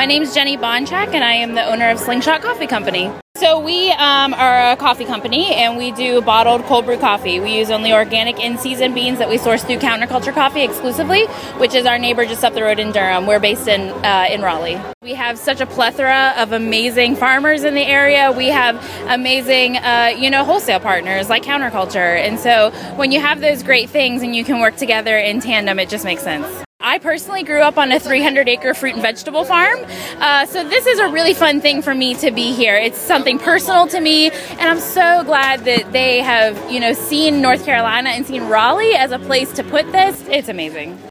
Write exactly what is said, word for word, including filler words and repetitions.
My name's Jenny Bonchak, and I am the owner of Slingshot Coffee Company. So we um, are a coffee company, and we do bottled cold brew coffee. We use only organic in-season beans that we source through Counterculture Coffee exclusively, which is our neighbor just up the road in Durham. We're based in uh, in Raleigh. We have such a plethora of amazing farmers in the area. We have amazing, uh, you know, wholesale partners like Counterculture. And so when you have those great things and you can work together in tandem, it just makes sense. I personally grew up on a three hundred acre fruit and vegetable farm, uh, so this is a really fun thing for me to be here. It's something personal to me, and I'm so glad that they have, you know, seen North Carolina and seen Raleigh as a place to put this. It's amazing.